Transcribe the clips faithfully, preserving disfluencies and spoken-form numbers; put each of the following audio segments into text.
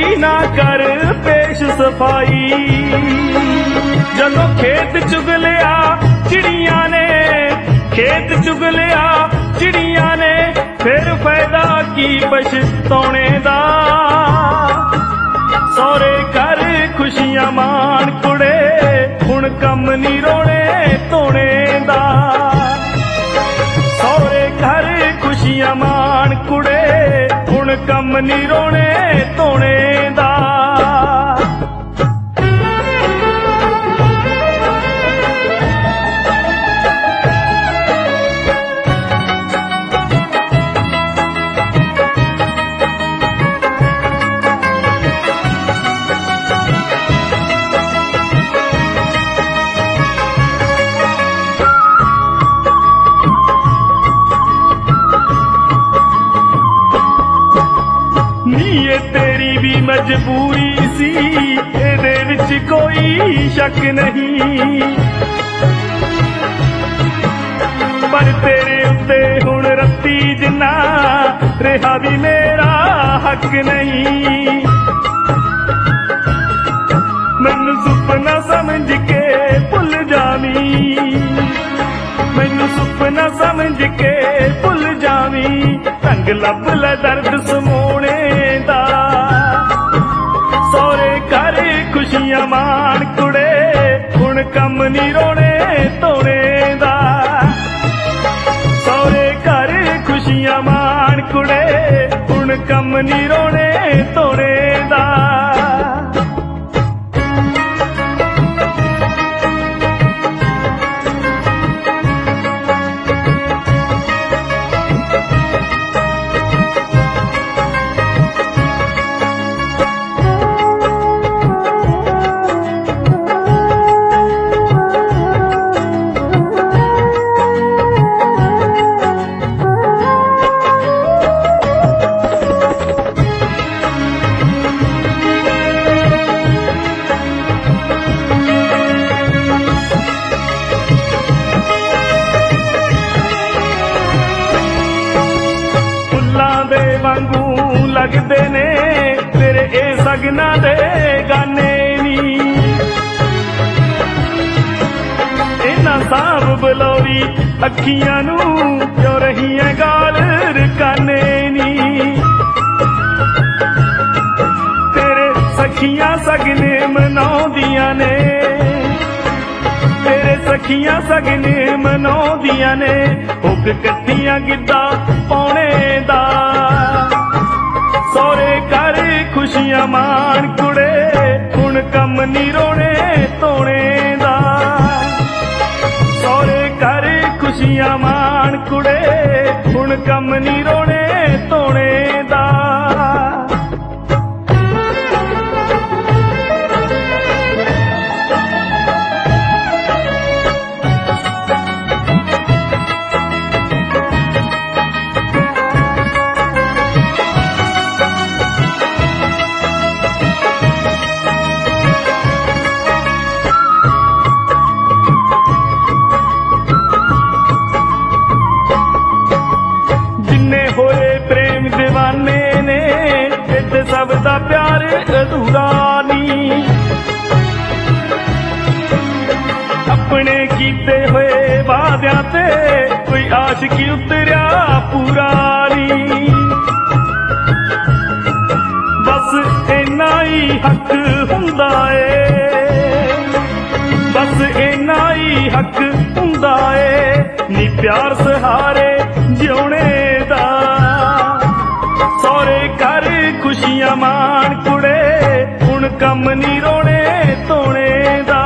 ना कर पेश सफाई। जदों खेत चुग लिया चिड़िया ने, खेत चुग लिया चिड़िया ने, फिर फायदा की पछताने दा। सौरे घर खुशियां मान कुड़े, हुण कम नी रोने धोने दा। सौरे घर खुशियां मान कुड़े, हुण कम नी रोने धोने दा। नीए तेरी भी मजबूरी सी, एदे विच कोई शक नहीं, पर तेरे उत्ते हुण रत्ती जिन्ना रहा भी मेरा हक नहीं। मैनू सुपना समझ के भुल जावी, मैनू सुपना समझ के भुल जावी, रंग लभ ले दर्द समोने दा। सौरे घर खुशियां मान कुड़े, हुण कम नी रोने धोने दा। सौरे घर खुशियां मान कुड़े, हुण कम नी रोने धोने दा। वांगू लगदे ने तेरे ए सगना दे गाने नी, इन्हां साफ बलौरी अखियां नू क्यों रहीआं गाल रकाने नी। तेरे सखियां सगने मनाउंदियां ने, तेरे सखियां सगने मनाउंदियां ने, हुक कट्टियां गिद्दा पाउणे दा। सौरे घर खुशियां मान कुड़े, हुण कम नी रोने धोने दा। सौरे घर खुशियां मान कुड़े, हुण कम नी रोने धोने दा। दीवाने ने इत्थे सब दा प्यार अधूरा नी, अपने कीते हुए वादियां ते कोई आशिकी उतरिया पूरा नी। बस इन्ना ही हक हुंदा ए, बस इन्ना ही हक हुंदा ए नी प्यार सहारे जिउणे दा। सौरे घर खुशियां मान कुड़े, हुण कम नी रोने धोने दा।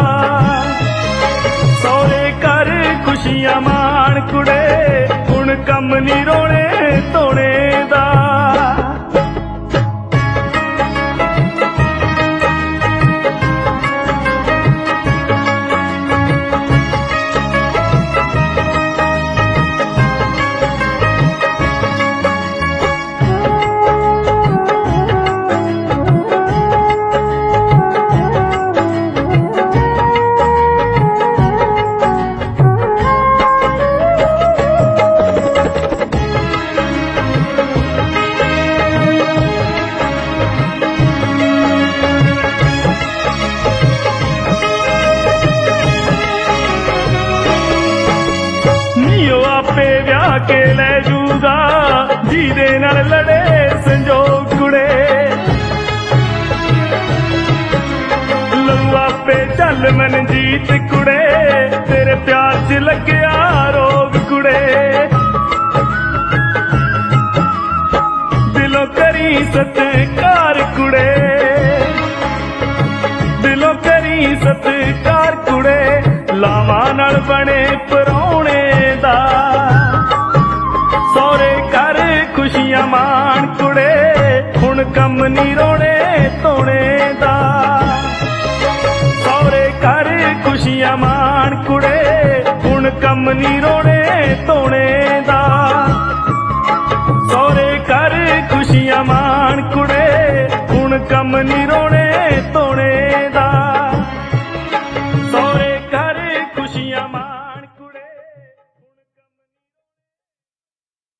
सौरे घर खुशियां मान कुड़े, हुण कम नी रोने धोने दा। के लै जूगा ਜਿਹਦੇ ਨਾਲ लड़े संजोग कुड़े लऊ आपे चल मनजीत कुड़े तेरे प्यार च लग्या रोग कुड़े दिलों करी सत्कार कुड़े दिलों करी सत्कार कुड़े लावां नाल बने परौणे दा सौरे कर खुशियां मान कुड़े हुण कम नी रोने धोने दा सौरे कर खुशियां मान कुड़े हुण कम नी रोने धोने दा सौरे कर खुशियां मान कुड़े हुण कम नी रोने